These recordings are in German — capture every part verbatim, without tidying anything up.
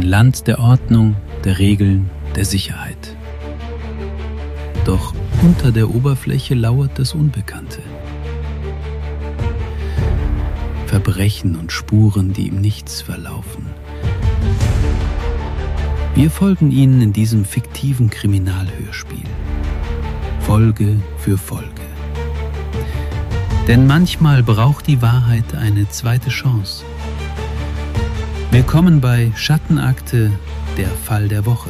Land der Ordnung, der Regeln, der Sicherheit. Doch unter der Oberfläche lauert das Unbekannte. Verbrechen und Spuren, die im Nichts verlaufen. Wir folgen Ihnen in diesem fiktiven Kriminalhörspiel. Folge für Folge. Denn manchmal braucht die Wahrheit eine zweite Chance. Willkommen bei Schattenakte, der Fall der Woche.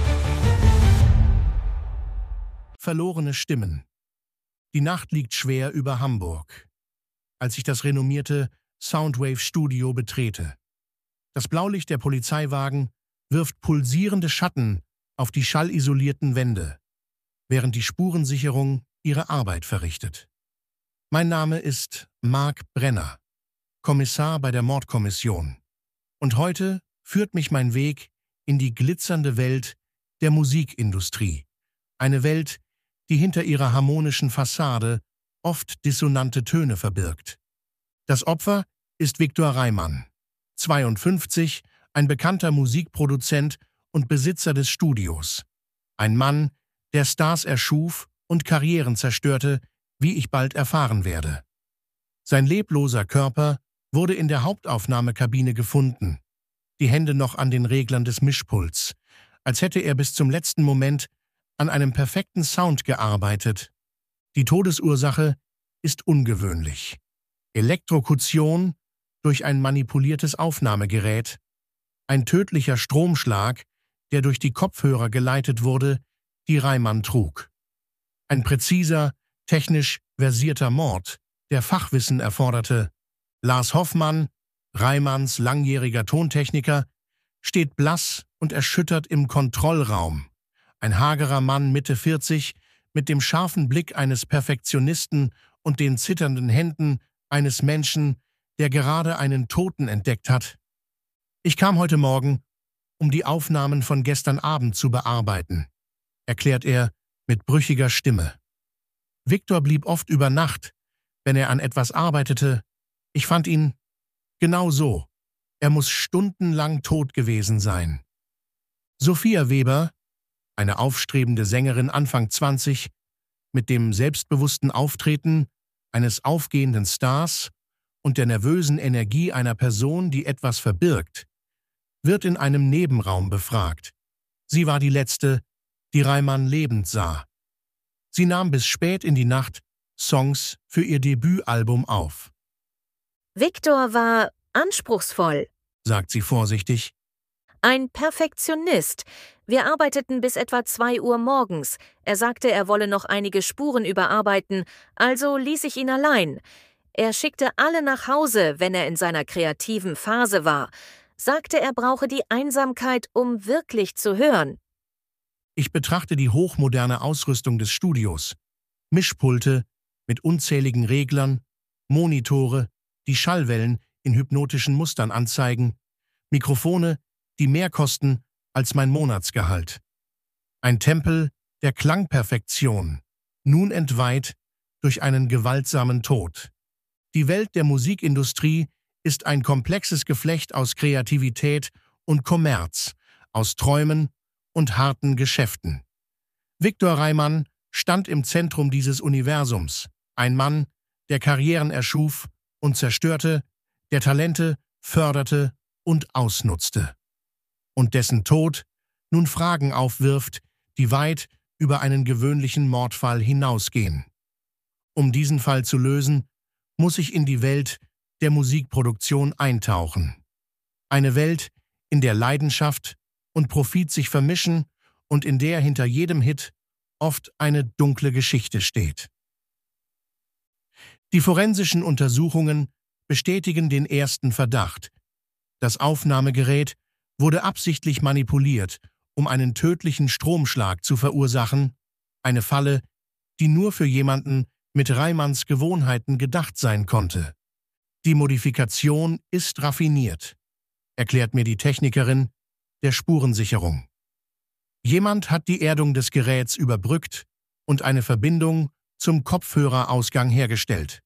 Verlorene Stimmen. Die Nacht liegt schwer über Hamburg, als ich das renommierte Soundwave Studio betrete. Das Blaulicht der Polizeiwagen wirft pulsierende Schatten auf die schallisolierten Wände, während die Spurensicherung ihre Arbeit verrichtet. Mein Name ist Marc Brenner, Kommissar bei der Mordkommission. Und heute führt mich mein Weg in die glitzernde Welt der Musikindustrie. Eine Welt, die hinter ihrer harmonischen Fassade oft dissonante Töne verbirgt. Das Opfer ist Viktor Reimann, zweiundfünfzig, ein bekannter Musikproduzent und Besitzer des Studios. Ein Mann, der Stars erschuf und Karrieren zerstörte, wie ich bald erfahren werde. Sein lebloser Körper wurde in der Hauptaufnahmekabine gefunden, die Hände noch an den Reglern des Mischpults, als hätte er bis zum letzten Moment an einem perfekten Sound gearbeitet. Die Todesursache ist ungewöhnlich. Elektrokution durch ein manipuliertes Aufnahmegerät, ein tödlicher Stromschlag, der durch die Kopfhörer geleitet wurde, die Reimann trug. Ein präziser, technisch versierter Mord, der Fachwissen erforderte. Lars Hoffmann, Reimanns langjähriger Tontechniker, steht blass und erschüttert im Kontrollraum. Ein hagerer Mann Mitte vierzig, mit dem scharfen Blick eines Perfektionisten und den zitternden Händen eines Menschen, der gerade einen Toten entdeckt hat. Ich kam heute Morgen, um die Aufnahmen von gestern Abend zu bearbeiten, erklärt er mit brüchiger Stimme. Viktor blieb oft über Nacht, wenn er an etwas arbeitete. Ich fand ihn genau so. Er muss stundenlang tot gewesen sein. Sophia Weber, eine aufstrebende Sängerin Anfang zwanzig, mit dem selbstbewussten Auftreten eines aufgehenden Stars und der nervösen Energie einer Person, die etwas verbirgt, wird in einem Nebenraum befragt. Sie war die letzte, die Reimann lebend sah. Sie nahm bis spät in die Nacht Songs für ihr Debütalbum auf. Viktor war anspruchsvoll, sagt sie vorsichtig. Ein Perfektionist. Wir arbeiteten bis etwa zwei Uhr morgens. Er sagte, er wolle noch einige Spuren überarbeiten, also ließ ich ihn allein. Er schickte alle nach Hause, wenn er in seiner kreativen Phase war. Sagte, er brauche die Einsamkeit, um wirklich zu hören. Ich betrachte die hochmoderne Ausrüstung des Studios. Mischpulte mit unzähligen Reglern, Monitore, die Schallwellen in hypnotischen Mustern anzeigen, Mikrofone, die mehr kosten als mein Monatsgehalt. Ein Tempel der Klangperfektion, nun entweiht durch einen gewaltsamen Tod. Die Welt der Musikindustrie ist ein komplexes Geflecht aus Kreativität und Kommerz, aus Träumen und harten Geschäften. Viktor Reimann stand im Zentrum dieses Universums, ein Mann, der Karrieren erschuf und zerstörte, der Talente förderte und ausnutzte. Und dessen Tod nun Fragen aufwirft, die weit über einen gewöhnlichen Mordfall hinausgehen. Um diesen Fall zu lösen, muss ich in die Welt der Musikproduktion eintauchen. Eine Welt, in der Leidenschaft und Profit sich vermischen und in der hinter jedem Hit oft eine dunkle Geschichte steht. Die forensischen Untersuchungen bestätigen den ersten Verdacht. Das Aufnahmegerät wurde absichtlich manipuliert, um einen tödlichen Stromschlag zu verursachen, eine Falle, die nur für jemanden mit Reimanns Gewohnheiten gedacht sein konnte. Die Modifikation ist raffiniert, erklärt mir die Technikerin der Spurensicherung. Jemand hat die Erdung des Geräts überbrückt und eine Verbindung zum Kopfhörerausgang hergestellt.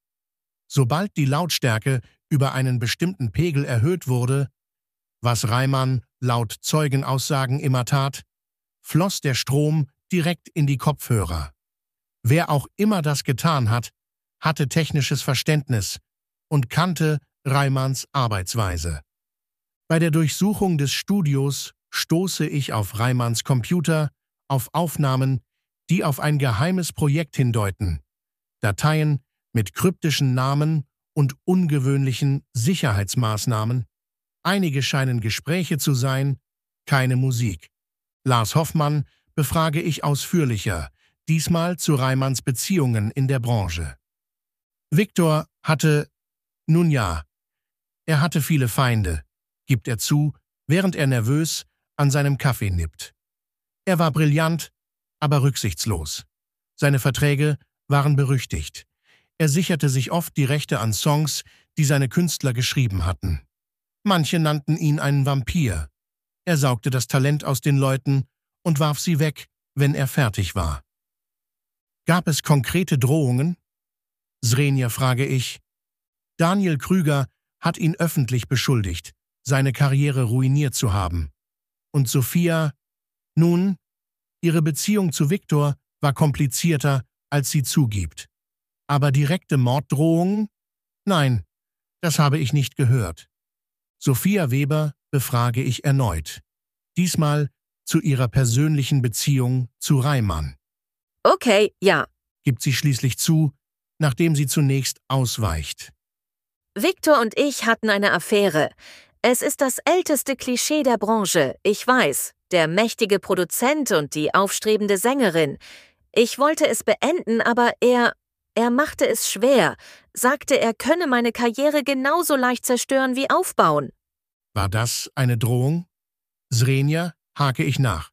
Sobald die Lautstärke über einen bestimmten Pegel erhöht wurde, was Reimann laut Zeugenaussagen immer tat, floss der Strom direkt in die Kopfhörer. Wer auch immer das getan hat, hatte technisches Verständnis und kannte Reimanns Arbeitsweise. Bei der Durchsuchung des Studios stoße ich auf Reimanns Computer, auf Aufnahmen, die auf ein geheimes Projekt hindeuten, Dateien mit kryptischen Namen und ungewöhnlichen Sicherheitsmaßnahmen. Einige scheinen Gespräche zu sein, keine Musik. Lars Hoffmann befrage ich ausführlicher, diesmal zu Reimanns Beziehungen in der Branche. Viktor hatte, nun ja, er hatte viele Feinde, gibt er zu, während er nervös an seinem Kaffee nippt. Er war brillant, aber rücksichtslos. Seine Verträge waren berüchtigt. Er sicherte sich oft die Rechte an Songs, die seine Künstler geschrieben hatten. Manche nannten ihn einen Vampir. Er saugte das Talent aus den Leuten und warf sie weg, wenn er fertig war. Gab es konkrete Drohungen? Zrenja, frage ich. Daniel Krüger hat ihn öffentlich beschuldigt, seine Karriere ruiniert zu haben. Und Sophia, nun, ihre Beziehung zu Viktor war komplizierter, als sie zugibt. Aber direkte Morddrohungen? Nein, das habe ich nicht gehört. Sophia Weber befrage ich erneut. Diesmal zu ihrer persönlichen Beziehung zu Reimann. Okay, ja, Gibt sie schließlich zu, nachdem sie zunächst ausweicht. Viktor und ich hatten eine Affäre. Es ist das älteste Klischee der Branche, ich weiß. Der mächtige Produzent und die aufstrebende Sängerin. Ich wollte es beenden, aber er, er machte es schwer, sagte, er könne meine Karriere genauso leicht zerstören wie aufbauen. War das eine Drohung? Zrenja, hake ich nach.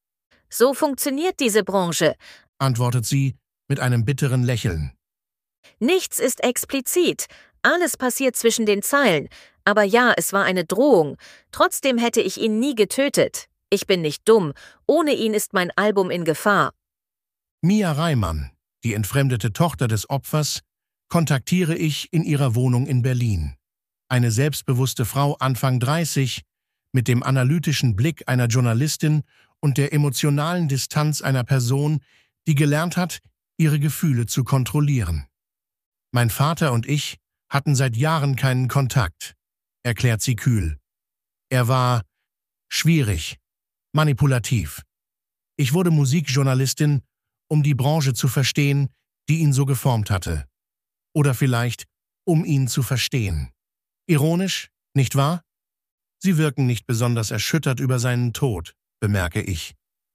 So funktioniert diese Branche. Antwortet sie mit einem bitteren Lächeln. Nichts ist explizit. Alles passiert zwischen den Zeilen. Aber ja, es war eine Drohung. Trotzdem hätte ich ihn nie getötet. Ich bin nicht dumm. Ohne ihn ist mein Album in Gefahr. Mia Reimann, die entfremdete Tochter des Opfers, kontaktiere ich in ihrer Wohnung in Berlin. Eine selbstbewusste Frau Anfang dreißig, mit dem analytischen Blick einer Journalistin und der emotionalen Distanz einer Person, die gelernt hat, ihre Gefühle zu kontrollieren. Mein Vater und ich hatten seit Jahren keinen Kontakt, erklärt sie kühl. Er war schwierig, manipulativ. Ich wurde Musikjournalistin, um die Branche zu verstehen, die ihn so geformt hatte. Oder vielleicht, um ihn zu verstehen. Ironisch, nicht wahr? Sie wirken nicht besonders erschüttert über seinen Tod, bemerke ich.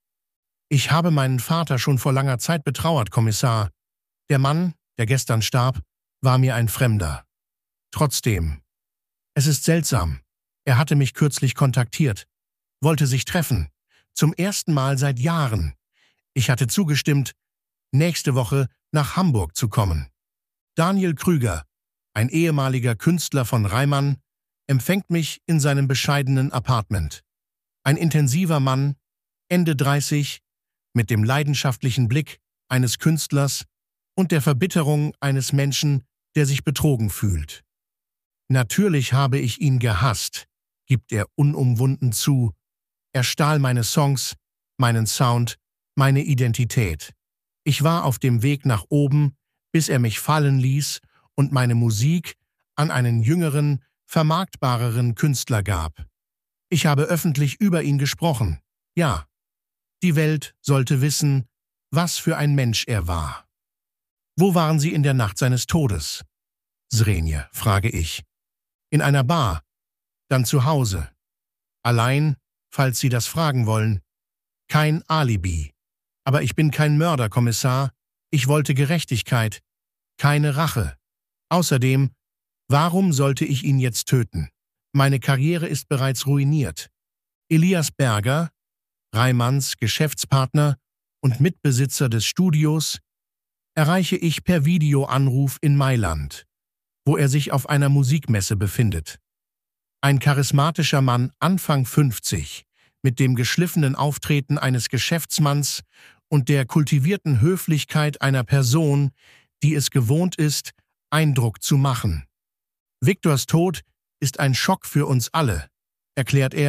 Ich habe meinen Vater schon vor langer Zeit betrauert, Kommissar. Der Mann, der gestern starb, war mir ein Fremder. Trotzdem. Es ist seltsam. Er hatte mich kürzlich kontaktiert, wollte sich treffen. Zum ersten Mal seit Jahren. Ich hatte zugestimmt, nächste Woche nach Hamburg zu kommen. Daniel Krüger, ein ehemaliger Künstler von Reimann, empfängt mich in seinem bescheidenen Apartment. Ein intensiver Mann, Ende dreißig, mit dem leidenschaftlichen Blick eines Künstlers und der Verbitterung eines Menschen, der sich betrogen fühlt. Natürlich habe ich ihn gehasst, gibt er unumwunden zu. Er stahl meine Songs, meinen Sound, meine Identität. Ich war auf dem Weg nach oben, bis er mich fallen ließ und meine Musik an einen jüngeren, vermarktbareren Künstler gab. Ich habe öffentlich über ihn gesprochen. Ja, die Welt sollte wissen, was für ein Mensch er war. Wo waren Sie in der Nacht seines Todes? Zrenja, frage ich. In einer Bar, dann zu Hause. Allein, falls Sie das fragen wollen. Kein Alibi. Aber ich bin kein Mörder, Kommissar. Ich wollte Gerechtigkeit, keine Rache. Außerdem, warum sollte ich ihn jetzt töten? Meine Karriere ist bereits ruiniert. Elias Berger, Reimanns Geschäftspartner und Mitbesitzer des Studios, erreiche ich per Videoanruf in Mailand, wo er sich auf einer Musikmesse befindet. Ein charismatischer Mann Anfang fünfzig, mit dem geschliffenen Auftreten eines Geschäftsmanns und der kultivierten Höflichkeit einer Person, die es gewohnt ist, Eindruck zu machen. Viktors Tod ist ein Schock für uns alle, erklärt er,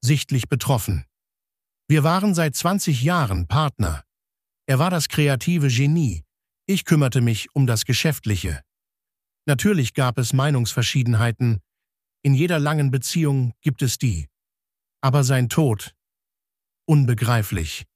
sichtlich betroffen. Wir waren seit zwanzig Jahren Partner. Er war das kreative Genie, ich kümmerte mich um das Geschäftliche. Natürlich gab es Meinungsverschiedenheiten, in jeder langen Beziehung gibt es die. Aber sein Tod, unbegreiflich.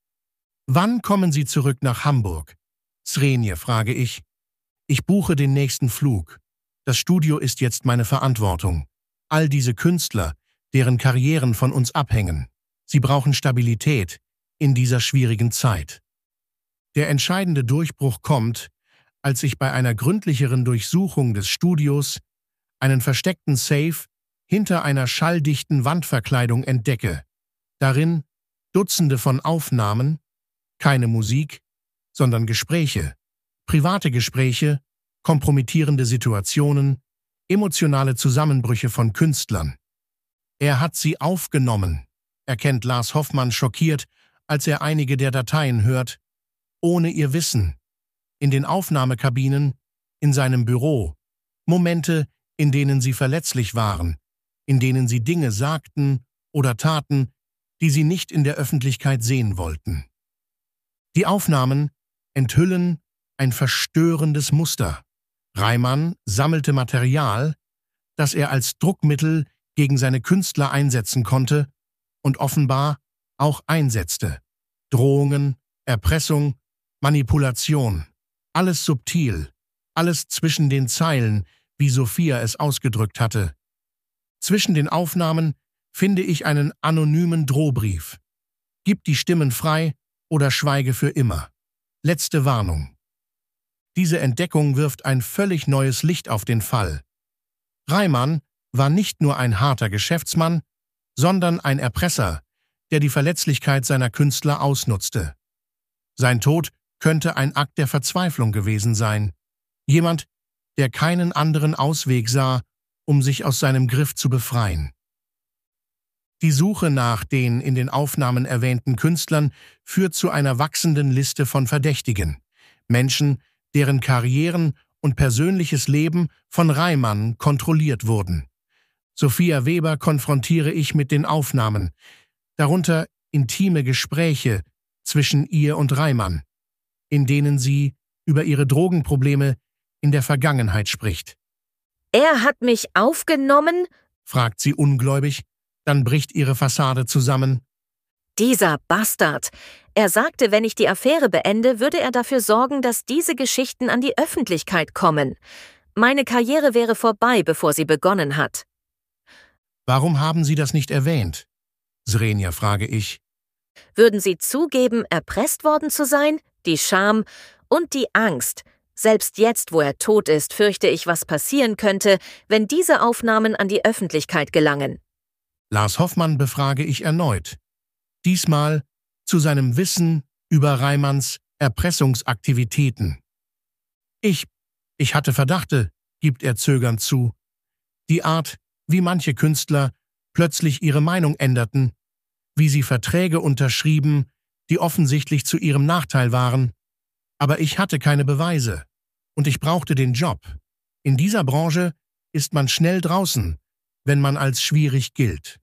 Wann kommen Sie zurück nach Hamburg? Zrenje, frage ich. Ich buche den nächsten Flug. Das Studio ist jetzt meine Verantwortung. All diese Künstler, deren Karrieren von uns abhängen. Sie brauchen Stabilität in dieser schwierigen Zeit. Der entscheidende Durchbruch kommt, als ich bei einer gründlicheren Durchsuchung des Studios einen versteckten Safe hinter einer schalldichten Wandverkleidung entdecke. Darin Dutzende von Aufnahmen, keine Musik, sondern Gespräche, private Gespräche, kompromittierende Situationen, emotionale Zusammenbrüche von Künstlern. Er hat sie aufgenommen, erkennt Lars Hoffmann schockiert, als er einige der Dateien hört, ohne ihr Wissen, in den Aufnahmekabinen, in seinem Büro, Momente, in denen sie verletzlich waren, in denen sie Dinge sagten oder taten, die sie nicht in der Öffentlichkeit sehen wollten. Die Aufnahmen enthüllen ein verstörendes Muster. Reimann sammelte Material, das er als Druckmittel gegen seine Künstler einsetzen konnte und offenbar auch einsetzte. Drohungen, Erpressung, Manipulation, alles subtil, alles zwischen den Zeilen, wie Sophia es ausgedrückt hatte. Zwischen den Aufnahmen finde ich einen anonymen Drohbrief. Gib die Stimmen frei oder schweige für immer. Letzte Warnung. Diese Entdeckung wirft ein völlig neues Licht auf den Fall. Reimann war nicht nur ein harter Geschäftsmann, sondern ein Erpresser, der die Verletzlichkeit seiner Künstler ausnutzte. Sein Tod könnte ein Akt der Verzweiflung gewesen sein. Jemand, der keinen anderen Ausweg sah, um sich aus seinem Griff zu befreien. Die Suche nach den in den Aufnahmen erwähnten Künstlern führt zu einer wachsenden Liste von Verdächtigen. Menschen, deren Karrieren und persönliches Leben von Reimann kontrolliert wurden. Sophia Weber konfrontiere ich mit den Aufnahmen, darunter intime Gespräche zwischen ihr und Reimann, in denen sie über ihre Drogenprobleme in der Vergangenheit spricht. Er hat mich aufgenommen? Fragt sie ungläubig, dann bricht ihre Fassade zusammen. Dieser Bastard. Er sagte, wenn ich die Affäre beende, würde er dafür sorgen, dass diese Geschichten an die Öffentlichkeit kommen. Meine Karriere wäre vorbei, bevor sie begonnen hat. Warum haben Sie das nicht erwähnt? Zrenja, frage ich. Würden Sie zugeben, erpresst worden zu sein? Die Scham und die Angst. Selbst jetzt, wo er tot ist, fürchte ich, was passieren könnte, wenn diese Aufnahmen an die Öffentlichkeit gelangen. Lars Hoffmann befrage ich erneut. Diesmal zu seinem Wissen über Reimanns Erpressungsaktivitäten. Ich, ich hatte Verdachte, gibt er zögernd zu. Die Art, wie manche Künstler plötzlich ihre Meinung änderten, wie sie Verträge unterschrieben, die offensichtlich zu ihrem Nachteil waren. Aber ich hatte keine Beweise und ich brauchte den Job. In dieser Branche ist man schnell draußen, wenn man als schwierig gilt.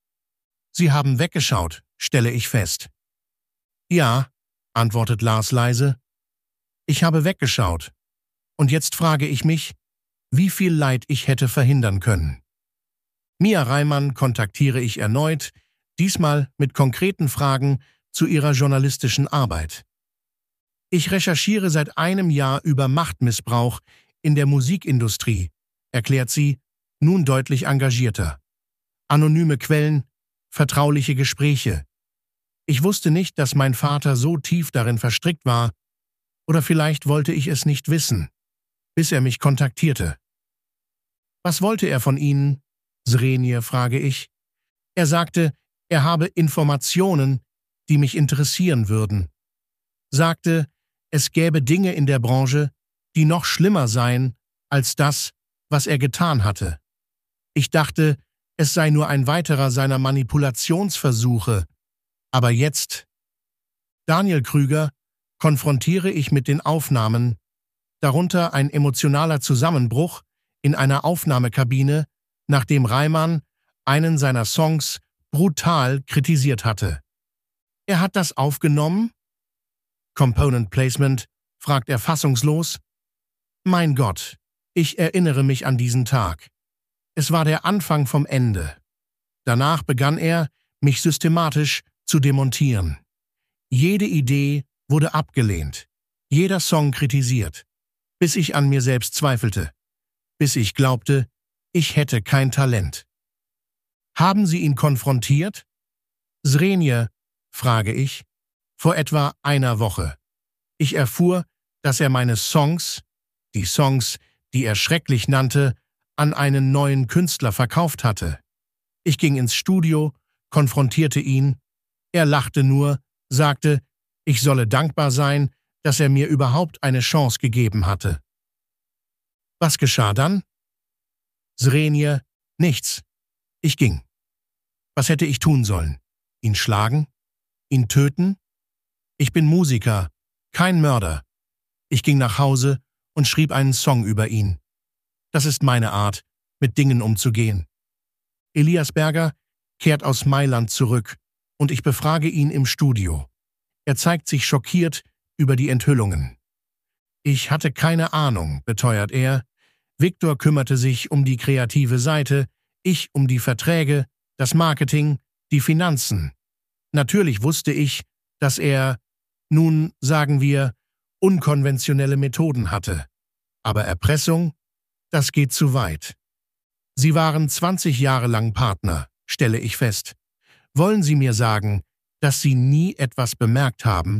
Sie haben weggeschaut, stelle ich fest. Ja, antwortet Lars leise. Ich habe weggeschaut. Und jetzt frage ich mich, wie viel Leid ich hätte verhindern können. Mia Reimann kontaktiere ich erneut, diesmal mit konkreten Fragen zu ihrer journalistischen Arbeit. Ich recherchiere seit einem Jahr über Machtmissbrauch in der Musikindustrie, erklärt sie, nun deutlich engagierter. Anonyme Quellen, vertrauliche Gespräche. Ich wusste nicht, dass mein Vater so tief darin verstrickt war, oder vielleicht wollte ich es nicht wissen, bis er mich kontaktierte. Was wollte er von Ihnen? Zrenje, frage ich. Er sagte, er habe Informationen, die mich interessieren würden. Sagte, es gäbe Dinge in der Branche, die noch schlimmer seien als das, was er getan hatte. Ich dachte, es sei nur ein weiterer seiner Manipulationsversuche. Aber jetzt, Daniel Krüger, konfrontiere ich mit den Aufnahmen, darunter ein emotionaler Zusammenbruch in einer Aufnahmekabine, nachdem Reimann einen seiner Songs brutal kritisiert hatte. Er hat das aufgenommen? Component Placement, fragt er fassungslos. Mein Gott, ich erinnere mich an diesen Tag. Es war der Anfang vom Ende. Danach begann er, mich systematisch zu demontieren. Jede Idee wurde abgelehnt, jeder Song kritisiert, bis ich an mir selbst zweifelte, bis ich glaubte, ich hätte kein Talent. Haben Sie ihn konfrontiert? Zrenje, frage ich, vor etwa einer Woche. Ich erfuhr, dass er meine Songs, die Songs, die er schrecklich nannte, an einen neuen Künstler verkauft hatte. Ich ging ins Studio, konfrontierte ihn. Er lachte nur, sagte, ich solle dankbar sein, dass er mir überhaupt eine Chance gegeben hatte. Was geschah dann? Zrenje, nichts. Ich ging. Was hätte ich tun sollen? Ihn schlagen? Ihn töten? Ich bin Musiker, kein Mörder. Ich ging nach Hause und schrieb einen Song über ihn. Das ist meine Art, mit Dingen umzugehen. Elias Berger kehrt aus Mailand zurück und ich befrage ihn im Studio. Er zeigt sich schockiert über die Enthüllungen. Ich hatte keine Ahnung, beteuert er. Victor kümmerte sich um die kreative Seite, ich um die Verträge, das Marketing, die Finanzen. Natürlich wusste ich, dass er, nun sagen wir, unkonventionelle Methoden hatte. Aber Erpressung, das geht zu weit. Sie waren zwanzig Jahre lang Partner, stelle ich fest. Wollen Sie mir sagen, dass Sie nie etwas bemerkt haben?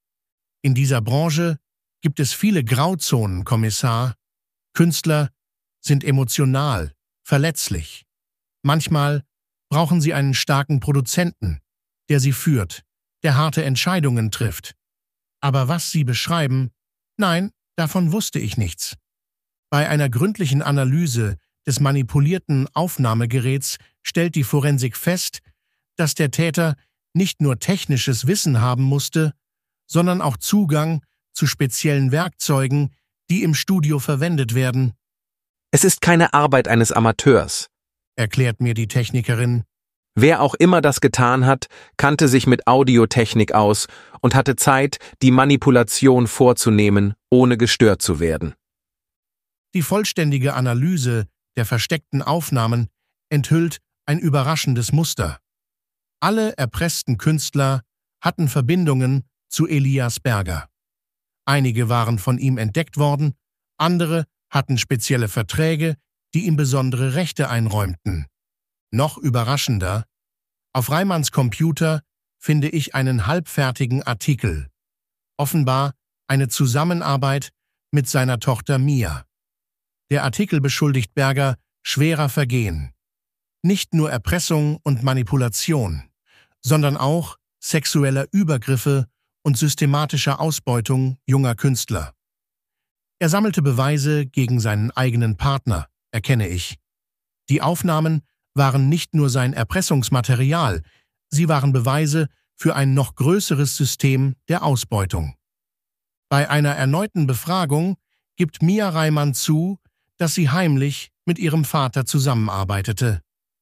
In dieser Branche gibt es viele Grauzonen, Kommissar. Künstler sind emotional, verletzlich. Manchmal brauchen sie einen starken Produzenten, der sie führt, der harte Entscheidungen trifft. Aber was Sie beschreiben, nein, davon wusste ich nichts. Bei einer gründlichen Analyse des manipulierten Aufnahmegeräts stellt die Forensik fest, dass der Täter nicht nur technisches Wissen haben musste, sondern auch Zugang zu speziellen Werkzeugen, die im Studio verwendet werden. Es ist keine Arbeit eines Amateurs, erklärt mir die Technikerin. Wer auch immer das getan hat, kannte sich mit Audiotechnik aus und hatte Zeit, die Manipulation vorzunehmen, ohne gestört zu werden. Die vollständige Analyse der versteckten Aufnahmen enthüllt ein überraschendes Muster. Alle erpressten Künstler hatten Verbindungen zu Elias Berger. Einige waren von ihm entdeckt worden, andere hatten spezielle Verträge, die ihm besondere Rechte einräumten. Noch überraschender, auf Reimanns Computer finde ich einen halbfertigen Artikel. Offenbar eine Zusammenarbeit mit seiner Tochter Mia. Der Artikel beschuldigt Berger schwerer Vergehen. Nicht nur Erpressung und Manipulation, sondern auch sexueller Übergriffe und systematischer Ausbeutung junger Künstler. Er sammelte Beweise gegen seinen eigenen Partner, erkenne ich. Die Aufnahmen waren nicht nur sein Erpressungsmaterial, sie waren Beweise für ein noch größeres System der Ausbeutung. Bei einer erneuten Befragung gibt Mia Reimann zu, dass sie heimlich mit ihrem Vater zusammenarbeitete.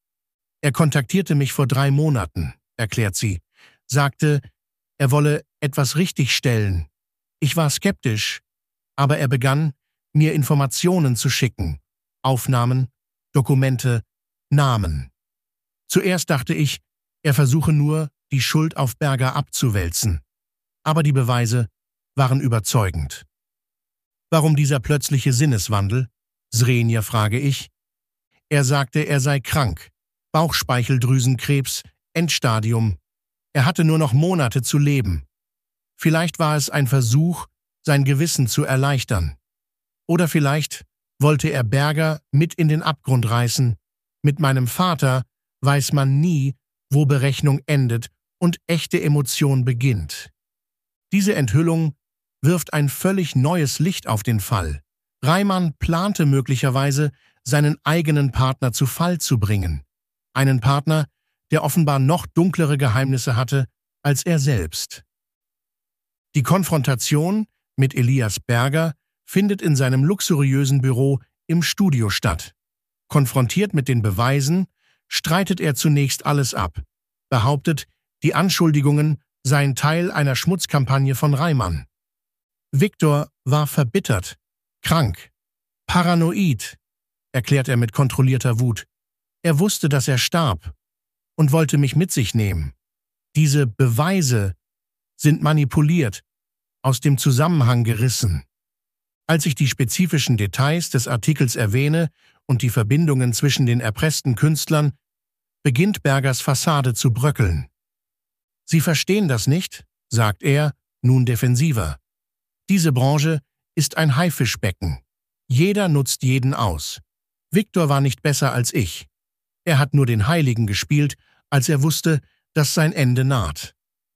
Er kontaktierte mich vor drei Monaten, erklärt sie, sagte, er wolle etwas richtigstellen. Ich war skeptisch, aber er begann, mir Informationen zu schicken, Aufnahmen, Dokumente, Namen. Zuerst dachte ich, er versuche nur, die Schuld auf Berger abzuwälzen. Aber die Beweise waren überzeugend. Warum dieser plötzliche Sinneswandel? Zrenje, frage ich. Er sagte, er sei krank. Bauchspeicheldrüsenkrebs, Endstadium. Er hatte nur noch Monate zu leben. Vielleicht war es ein Versuch, sein Gewissen zu erleichtern. Oder vielleicht wollte er Berger mit in den Abgrund reißen. Mit meinem Vater weiß man nie, wo Berechnung endet und echte Emotion beginnt. Diese Enthüllung wirft ein völlig neues Licht auf den Fall. Reimann plante möglicherweise, seinen eigenen Partner zu Fall zu bringen. Einen Partner, der offenbar noch dunklere Geheimnisse hatte als er selbst. Die Konfrontation mit Elias Berger findet in seinem luxuriösen Büro im Studio statt. Konfrontiert mit den Beweisen, streitet er zunächst alles ab, behauptet, die Anschuldigungen seien Teil einer Schmutzkampagne von Reimann. Viktor war verbittert, krank, paranoid, erklärt er mit kontrollierter Wut. Er wusste, dass er starb und wollte mich mit sich nehmen. Diese Beweise sind manipuliert, aus dem Zusammenhang gerissen. Als ich die spezifischen Details des Artikels erwähne und die Verbindungen zwischen den erpressten Künstlern, beginnt Bergers Fassade zu bröckeln. Sie verstehen das nicht, sagt er, nun defensiver. Diese Branche ist ein Haifischbecken. Jeder nutzt jeden aus. Viktor war nicht besser als ich. Er hat nur den Heiligen gespielt, als er wusste, dass sein Ende naht.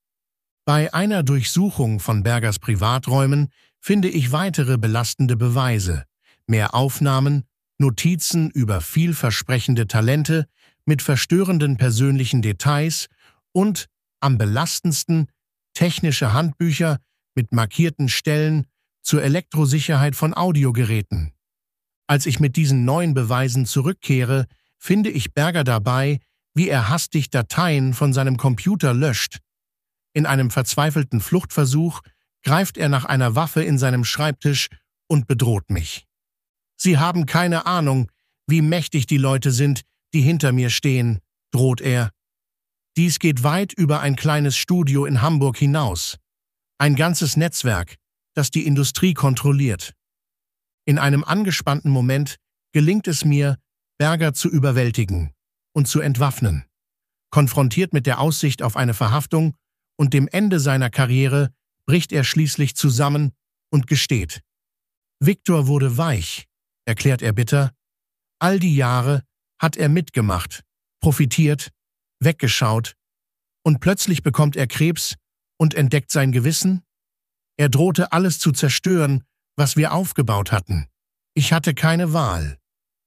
Bei einer Durchsuchung von Bergers Privaträumen finde ich weitere belastende Beweise, mehr Aufnahmen, Notizen über vielversprechende Talente mit verstörenden persönlichen Details und, am belastendsten, technische Handbücher mit markierten Stellen zur Elektrosicherheit von Audiogeräten. Als ich mit diesen neuen Beweisen zurückkehre, finde ich Berger dabei, wie er hastig Dateien von seinem Computer löscht. In einem verzweifelten Fluchtversuch greift er nach einer Waffe in seinem Schreibtisch und bedroht mich. Sie haben keine Ahnung, wie mächtig die Leute sind, die hinter mir stehen, droht er. Dies geht weit über ein kleines Studio in Hamburg hinaus. Ein ganzes Netzwerk, das die Industrie kontrolliert. In einem angespannten Moment gelingt es mir, Berger zu überwältigen und zu entwaffnen. Konfrontiert mit der Aussicht auf eine Verhaftung und dem Ende seiner Karriere bricht er schließlich zusammen und gesteht. Viktor wurde weich, erklärt er bitter. All die Jahre hat er mitgemacht, profitiert, weggeschaut und plötzlich bekommt er Krebs und entdeckt sein Gewissen? Er drohte alles zu zerstören, was wir aufgebaut hatten. Ich hatte keine Wahl.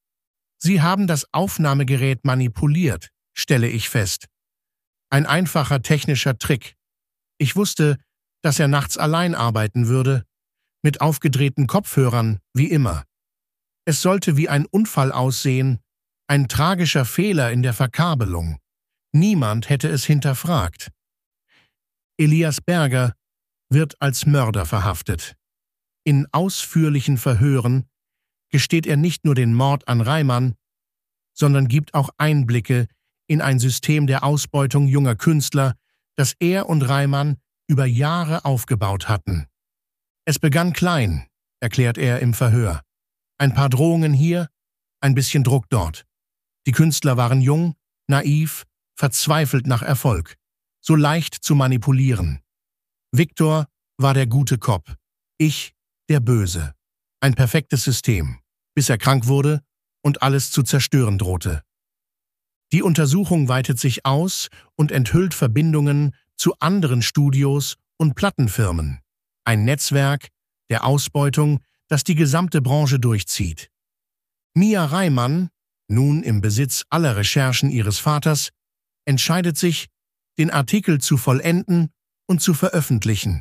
Sie haben das Aufnahmegerät manipuliert, stelle ich fest. Ein einfacher technischer Trick. Ich wusste, dass er nachts allein arbeiten würde, mit aufgedrehten Kopfhörern, wie immer. Es sollte wie ein Unfall aussehen, ein tragischer Fehler in der Verkabelung. Niemand hätte es hinterfragt. Elias Berger wird als Mörder verhaftet. In ausführlichen Verhören gesteht er nicht nur den Mord an Reimann, sondern gibt auch Einblicke in ein System der Ausbeutung junger Künstler, das er und Reimann über Jahre aufgebaut hatten. Es begann klein, erklärt er im Verhör. Ein paar Drohungen hier, ein bisschen Druck dort. Die Künstler waren jung, naiv, verzweifelt nach Erfolg, so leicht zu manipulieren. Viktor war der gute Cop, ich der Böse. Ein perfektes System, bis er krank wurde und alles zu zerstören drohte. Die Untersuchung weitet sich aus und enthüllt Verbindungen zu anderen Studios und Plattenfirmen. Ein Netzwerk der Ausbeutung, das die gesamte Branche durchzieht. Mia Reimann, nun im Besitz aller Recherchen ihres Vaters, entscheidet sich, den Artikel zu vollenden und zu veröffentlichen.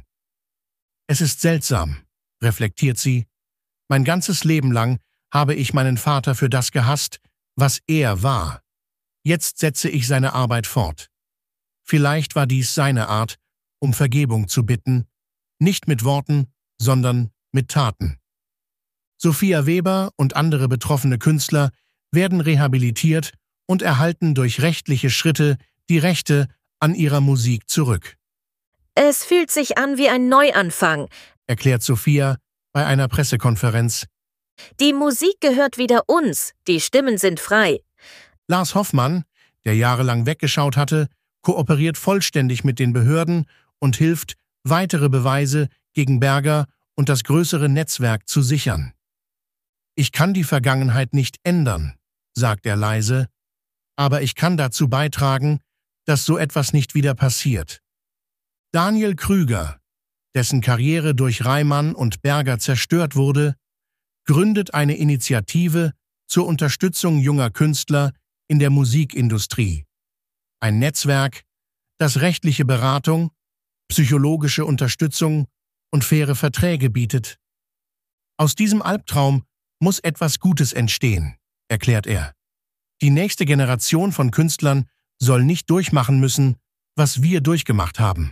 Es ist seltsam, reflektiert sie. Mein ganzes Leben lang habe ich meinen Vater für das gehasst, was er war. Jetzt setze ich seine Arbeit fort. Vielleicht war dies seine Art, um Vergebung zu bitten, nicht mit Worten, sondern mit Taten. Sophia Weber und andere betroffene Künstler werden rehabilitiert und erhalten durch rechtliche Schritte die Rechte an ihrer Musik zurück. Es fühlt sich an wie ein Neuanfang, erklärt Sophia bei einer Pressekonferenz. Die Musik gehört wieder uns, die Stimmen sind frei. Lars Hoffmann, der jahrelang weggeschaut hatte, kooperiert vollständig mit den Behörden und hilft, weitere Beweise gegen Berger und das größere Netzwerk zu sichern. Ich kann die Vergangenheit nicht ändern, sagt er leise, aber ich kann dazu beitragen, dass so etwas nicht wieder passiert. Daniel Krüger, dessen Karriere durch Reimann und Berger zerstört wurde, gründet eine Initiative zur Unterstützung junger Künstler in der Musikindustrie. Ein Netzwerk, das rechtliche Beratung, psychologische Unterstützung und faire Verträge bietet. Aus diesem Albtraum muss etwas Gutes entstehen, erklärt er. Die nächste Generation von Künstlern soll nicht durchmachen müssen, was wir durchgemacht haben.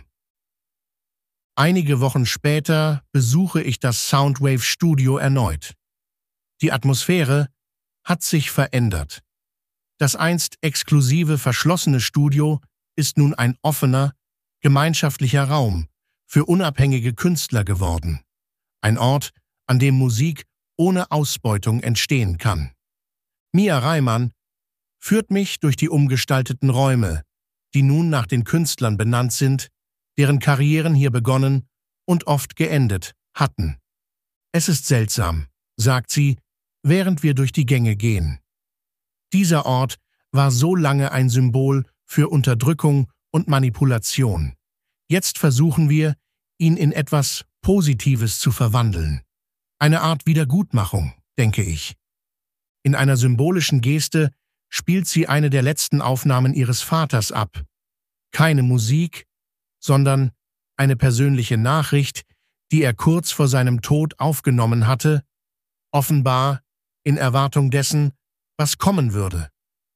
Einige Wochen später besuche ich das Soundwave-Studio erneut. Die Atmosphäre hat sich verändert. Das einst exklusive, verschlossene Studio ist nun ein offener, gemeinschaftlicher Raum für unabhängige Künstler geworden. Ein Ort, an dem Musik ohne Ausbeutung entstehen kann. Mia Reimann führt mich durch die umgestalteten Räume, die nun nach den Künstlern benannt sind, deren Karrieren hier begonnen und oft geendet hatten. Es ist seltsam, sagt sie, während wir durch die Gänge gehen. Dieser Ort war so lange ein Symbol für Unterdrückung und Manipulation. Jetzt versuchen wir, ihn in etwas Positives zu verwandeln. Eine Art Wiedergutmachung, denke ich. In einer symbolischen Geste spielt sie eine der letzten Aufnahmen ihres Vaters ab. Keine Musik, sondern eine persönliche Nachricht, die er kurz vor seinem Tod aufgenommen hatte, offenbar in Erwartung dessen, was kommen würde.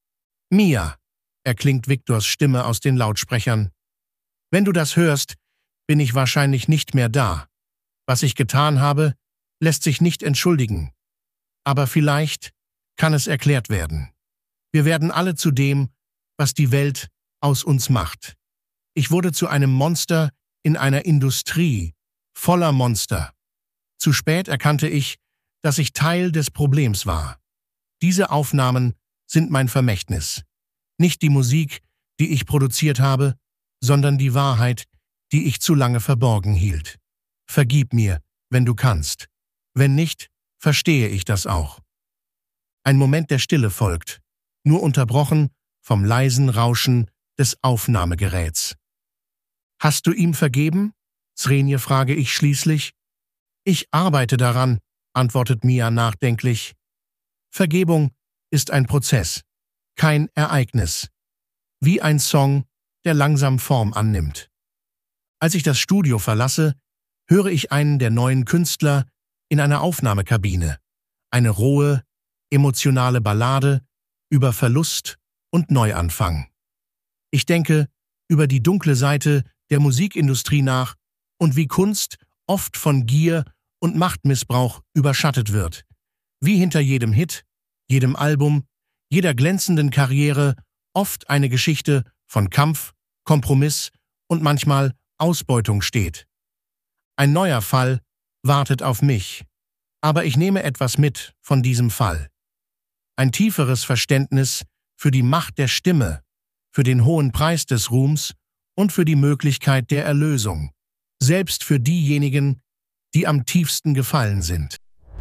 Mia, erklingt Victors Stimme aus den Lautsprechern. Wenn du das hörst, bin ich wahrscheinlich nicht mehr da. Was ich getan habe, lässt sich nicht entschuldigen. Aber vielleicht kann es erklärt werden. Wir werden alle zu dem, was die Welt aus uns macht. Ich wurde zu einem Monster in einer Industrie, voller Monster. Zu spät erkannte ich, dass ich Teil des Problems war. Diese Aufnahmen sind mein Vermächtnis. Nicht die Musik, die ich produziert habe, sondern die Wahrheit, die ich zu lange verborgen hielt. Vergib mir, wenn du kannst. Wenn nicht, verstehe ich das auch. Ein Moment der Stille folgt, nur unterbrochen vom leisen Rauschen des Aufnahmegeräts. Hast du ihm vergeben? Zrenje, frage ich schließlich. Ich arbeite daran, antwortet Mia nachdenklich. Vergebung ist ein Prozess, kein Ereignis. Wie ein Song, der langsam Form annimmt. Als ich das Studio verlasse, höre ich einen der neuen Künstler in einer Aufnahmekabine. Eine rohe, emotionale Ballade über Verlust und Neuanfang. Ich denke über die dunkle Seite der Musikindustrie nach und wie Kunst oft von Gier und Machtmissbrauch überschattet wird. Wie hinter jedem Hit, jedem Album, jeder glänzenden Karriere oft eine Geschichte von Kampf, Kompromiss und manchmal Ausbeutung steht. Ein neuer Fall wartet auf mich, aber ich nehme etwas mit von diesem Fall. Ein tieferes Verständnis für die Macht der Stimme, für den hohen Preis des Ruhms und für die Möglichkeit der Erlösung, selbst für diejenigen, die am tiefsten gefallen sind.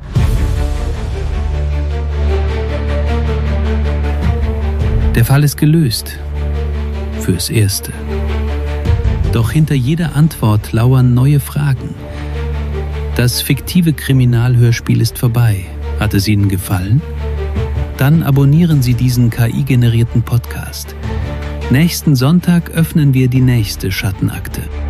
Der Fall ist gelöst. Fürs Erste. Doch hinter jeder Antwort lauern neue Fragen. Das fiktive Kriminalhörspiel ist vorbei. Hat es Ihnen gefallen? Dann abonnieren Sie diesen K I-generierten Podcast. Nächsten Sonntag öffnen wir die nächste Schattenakte.